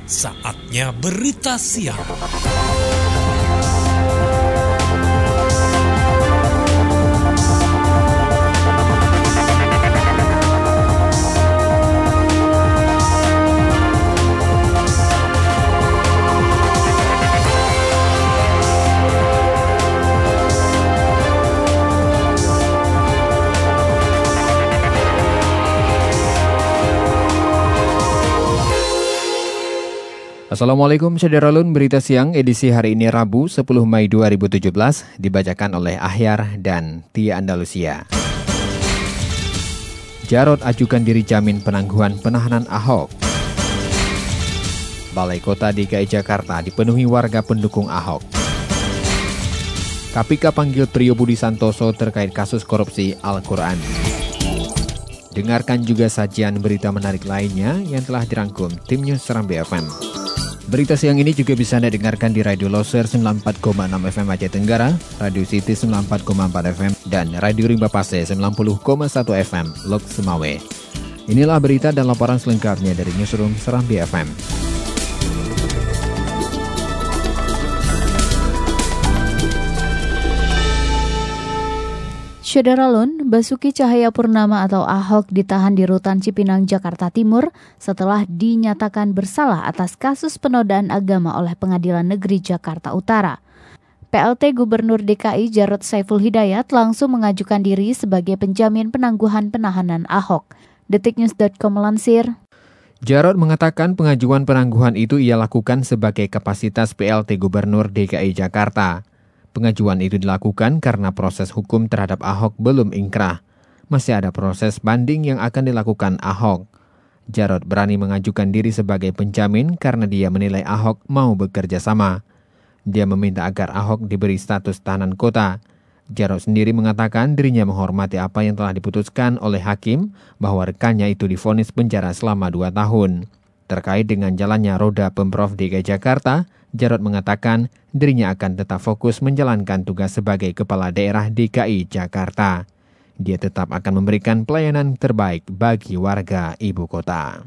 Saatnya berita siang. Assalamualaikum Saudara-lun, berita siang edisi hari ini Rabu 10 Mei 2017 dibacakan oleh Ahyar dan Tia Andalusia. Jarod ajukan diri jamin penangguhan penahanan Ahok. Balai Kota DKI Jakarta dipenuhi warga pendukung Ahok. KPK panggil Priyo Budi Santoso terkait kasus korupsi Al-Quran. Dengarkan juga sajian berita menarik lainnya yang telah dirangkum tim News Serambi FM. Berita siang ini juga bisa Anda dengarkan di Radio Loser 94,6 FM Aceh Tenggara, Radio City 94,4 FM, dan Radio Rimba Pase 90,1 FM Lok Semawe. Inilah berita dan laporan selengkapnya dari Newsroom Serambi FM. Saudara-lun, Basuki Cahayapurnama atau Ahok ditahan di Rutan Cipinang, Jakarta Timur setelah dinyatakan bersalah atas kasus penodaan agama oleh Pengadilan Negeri Jakarta Utara. PLT Gubernur DKI Jarod Saiful Hidayat langsung mengajukan diri sebagai penjamin penangguhan penahanan Ahok. Detiknews.com melansir. Jarod mengatakan pengajuan penangguhan itu ia lakukan sebagai kapasitas PLT Gubernur DKI Jakarta. Pengajuan itu dilakukan karena proses hukum terhadap Ahok belum ingkrah. Masih ada proses banding yang akan dilakukan Ahok. Jarod berani mengajukan diri sebagai penjamin karena dia menilai Ahok mau bekerja sama. Dia meminta agar Ahok diberi status tahanan kota. Jarod sendiri mengatakan dirinya menghormati apa yang telah diputuskan oleh hakim bahwa rekannya itu divonis penjara selama 2 tahun. Terkait dengan jalannya roda Pemprov DKI Jakarta, Jarod mengatakan dirinya akan tetap fokus menjalankan tugas sebagai Kepala Daerah DKI Jakarta. Dia tetap akan memberikan pelayanan terbaik bagi warga ibu kota.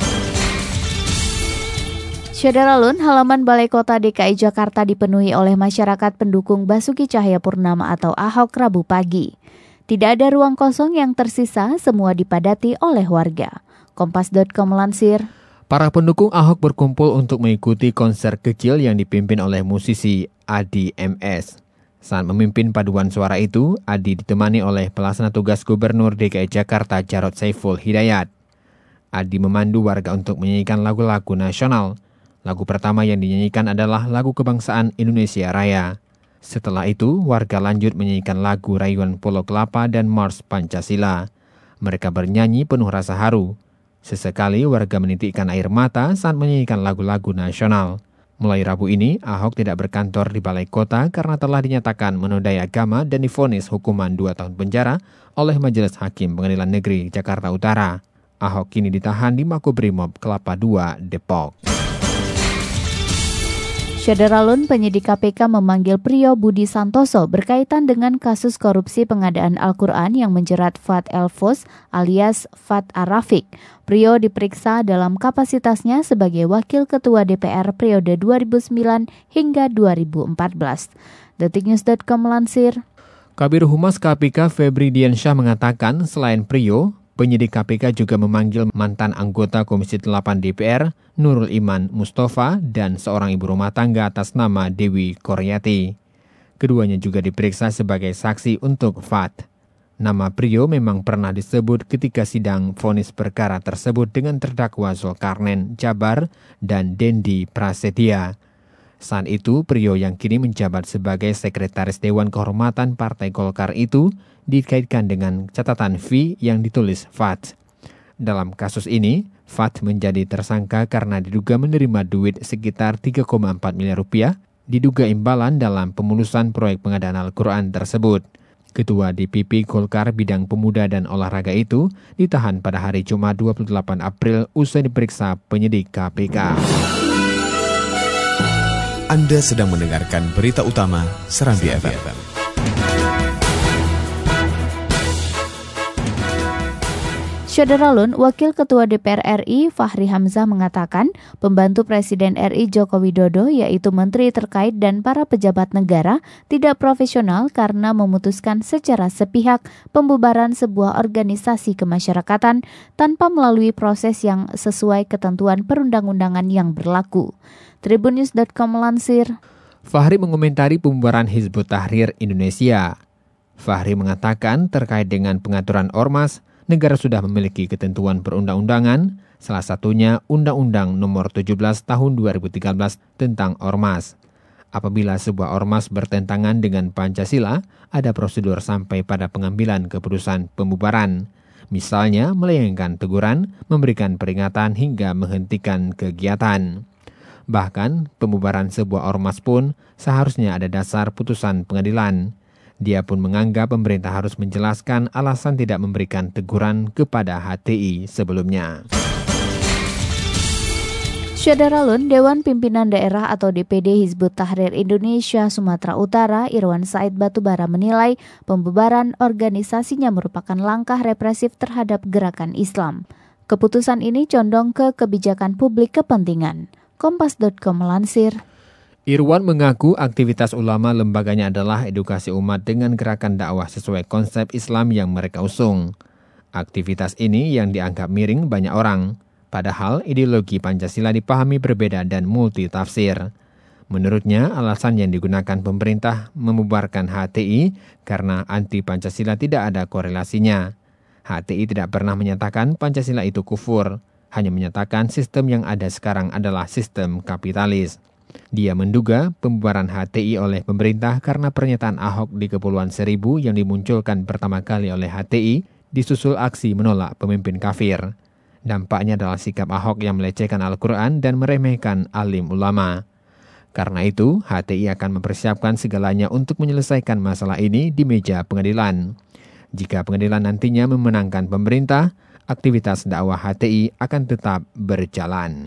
Saudara-lun, halaman Balai Kota DKI Jakarta dipenuhi oleh masyarakat pendukung Basuki Cahayapurnama atau Ahok Rabu pagi. Tidak ada ruang kosong yang tersisa, semua dipadati oleh warga. Kompas.com melansir. Para pendukung Ahok berkumpul untuk mengikuti konser kecil yang dipimpin oleh musisi Adi MS. Saat memimpin paduan suara itu, Adi ditemani oleh pelaksana tugas Gubernur DKI Jakarta Jarod Saiful Hidayat. Adi memandu warga untuk menyanyikan lagu-lagu nasional. Lagu pertama yang dinyanyikan adalah lagu kebangsaan Indonesia Raya. Setelah itu, warga lanjut menyanyikan lagu Rayuan Pulau Kelapa dan Mars Pancasila. Mereka bernyanyi penuh rasa haru. Sesekali warga menitikkan air mata saat menyanyikan lagu-lagu nasional. Mulai Rabu ini, Ahok tidak berkantor di Balai Kota karena telah dinyatakan menodai agama dan divonis hukuman 2 tahun penjara oleh Majelis Hakim Pengadilan Negeri Jakarta Utara. Ahok kini ditahan di Makobrimob Kelapa II, Depok. Saudara-lun, penyidik KPK memanggil Priyo Budi Santoso berkaitan dengan kasus korupsi pengadaan Al-Quran yang menjerat Fat Elfos alias Fat Arafik. Priyo diperiksa dalam kapasitasnya sebagai Wakil Ketua DPR periode 2009 hingga 2014. Detiknews.com melansir. Kabir Humas KPK Febri Diansyah mengatakan selain Priyo, penyidik KPK juga memanggil mantan anggota Komisi 8 DPR, Nurul Iman Mustafa, dan seorang ibu rumah tangga atas nama Dewi Koryati. Keduanya juga diperiksa sebagai saksi untuk Fat. Nama Priyo memang pernah disebut ketika sidang vonis perkara tersebut dengan terdakwa Zulkarnain Jabar dan Dendi Prasetya. Saat itu, Priyo yang kini menjabat sebagai Sekretaris Dewan Kehormatan Partai Golkar itu dikaitkan dengan catatan fee yang ditulis Fat. Dalam kasus ini, Fat menjadi tersangka karena diduga menerima duit sekitar 3,4 miliar rupiah, diduga imbalan dalam pemulusan proyek pengadaan Al-Quran tersebut. Ketua DPP Golkar bidang pemuda dan olahraga itu ditahan pada hari Jumat 28 April usai diperiksa penyidik KPK. Anda sedang mendengarkan berita utama Serambi FM. Syederalun, Wakil Ketua DPR RI Fahri Hamzah mengatakan pembantu Presiden RI Joko Widodo yaitu menteri terkait dan para pejabat negara tidak profesional karena memutuskan secara sepihak pembubaran sebuah organisasi kemasyarakatan tanpa melalui proses yang sesuai ketentuan perundang-undangan yang berlaku. Tribunnews.com melansir. Fahri mengomentari pembubaran Hizbut Tahrir Indonesia. Fahri mengatakan terkait dengan pengaturan ormas, negara sudah memiliki ketentuan perundang-undangan, salah satunya Undang-Undang Nomor 17 Tahun 2013 tentang Ormas. Apabila sebuah ormas bertentangan dengan Pancasila, ada prosedur sampai pada pengambilan keputusan pembubaran. Misalnya melayangkan teguran, memberikan peringatan hingga menghentikan kegiatan. Bahkan, pembubaran sebuah ormas pun seharusnya ada dasar putusan pengadilan. Dia pun menganggap pemerintah harus menjelaskan alasan tidak memberikan teguran kepada HTI sebelumnya. Syederalun, Dewan Pimpinan Daerah atau DPD Hizbut Tahrir Indonesia Sumatera Utara, Irwan Said Batubara menilai pembubaran organisasinya merupakan langkah represif terhadap gerakan Islam. Keputusan ini condong ke kebijakan publik kepentingan. Kompas.com melansir. Irwan mengaku aktivitas ulama lembaganya adalah edukasi umat dengan gerakan dakwah sesuai konsep Islam yang mereka usung. Aktivitas ini yang dianggap miring banyak orang, padahal ideologi Pancasila dipahami berbeda dan multitafsir. Menurutnya, alasan yang digunakan pemerintah membubarkan HTI karena anti Pancasila tidak ada korelasinya. HTI tidak pernah menyatakan Pancasila itu kufur, hanya menyatakan sistem yang ada sekarang adalah sistem kapitalis. Dia menduga pembubaran HTI oleh pemerintah karena pernyataan Ahok di Kepulauan Seribu yang dimunculkan pertama kali oleh HTI disusul aksi menolak pemimpin kafir. Dampaknya adalah sikap Ahok yang melecehkan Al-Quran dan meremehkan alim ulama. Karena itu, HTI akan mempersiapkan segalanya untuk menyelesaikan masalah ini di meja pengadilan. Jika pengadilan nantinya memenangkan pemerintah, aktivitas dakwah HTI akan tetap berjalan.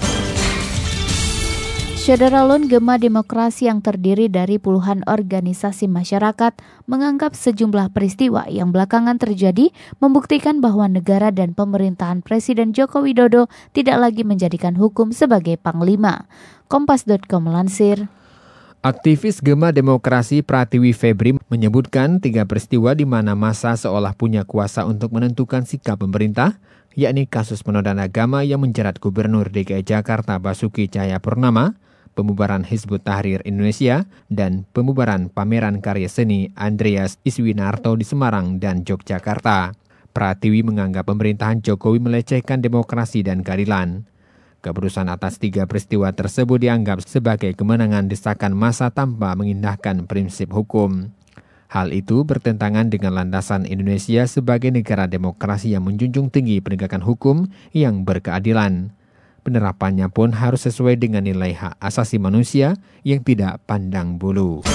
Syederalun, Gema Demokrasi yang terdiri dari puluhan organisasi masyarakat menganggap sejumlah peristiwa yang belakangan terjadi membuktikan bahwa negara dan pemerintahan Presiden Joko Widodo tidak lagi menjadikan hukum sebagai panglima. Kompas.com melansir. Aktivis Gema Demokrasi Pratiwi Febri menyebutkan 3 peristiwa di mana massa seolah punya kuasa untuk menentukan sikap pemerintah, yakni kasus penodaan agama yang menjerat Gubernur DKI Jakarta Basuki Cahayapurnama, pembubaran Hizbut Tahrir Indonesia, dan pembubaran pameran karya seni Andreas Iswinarto di Semarang dan Yogyakarta. Pratiwi menganggap pemerintahan Jokowi melecehkan demokrasi dan keadilan. Keputusan atas 3 peristiwa tersebut dianggap sebagai kemenangan desakan massa tanpa mengindahkan prinsip hukum. Hal itu bertentangan dengan landasan Indonesia sebagai negara demokrasi yang menjunjung tinggi penegakan hukum yang berkeadilan. Penerapannya pun harus sesuai dengan nilai hak asasi manusia yang tidak pandang bulu.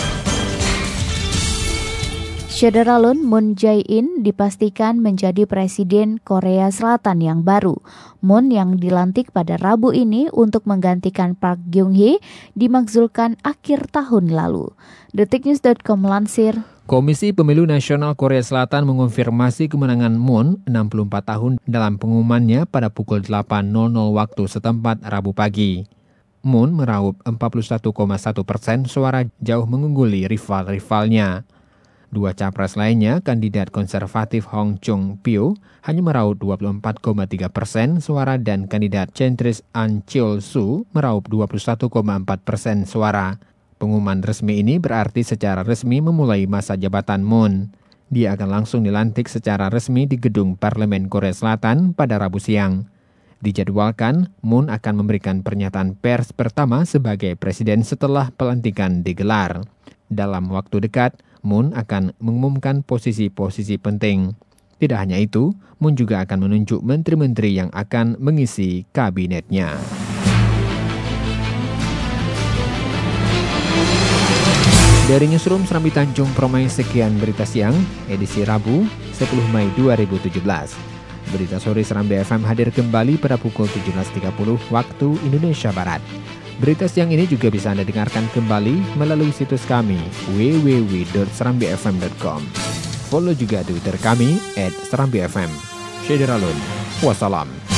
Syederalun, Moon Jae-in dipastikan menjadi Presiden Korea Selatan yang baru. Moon yang dilantik pada Rabu ini untuk menggantikan Park Geun-hye dimaksudkan akhir tahun lalu. Detiknews.com melansir. Komisi Pemilu Nasional Korea Selatan mengonfirmasi kemenangan Moon 64 tahun dalam pengumumannya pada pukul 8.00 waktu setempat Rabu pagi. Moon meraup 41,1% suara jauh mengungguli rival-rivalnya. 2 capres lainnya, kandidat konservatif Hong Chung-pyo, hanya meraup 24,3% suara dan kandidat sentris An Cheol-soo meraup 21,4% suara. Pengumuman resmi ini berarti secara resmi memulai masa jabatan Moon. Dia akan langsung dilantik secara resmi di gedung Parlemen Korea Selatan pada Rabu siang. Dijadwalkan, Moon akan memberikan pernyataan pers pertama sebagai presiden setelah pelantikan digelar. Dalam waktu dekat, Moon akan mengumumkan posisi-posisi penting. Tidak hanya itu, Moon juga akan menunjuk menteri-menteri yang akan mengisi kabinetnya. Dari Newsroom Serambi Tanjung Permai, sekian berita siang, edisi Rabu, 10 Mei 2017. Berita sore Serambi FM hadir kembali pada pukul 17.30 waktu Indonesia Barat. Berita siang ini juga bisa Anda dengarkan kembali melalui situs kami www.serambifm.com. Follow juga Twitter kami @serambifm. Syederalun. Wassalam.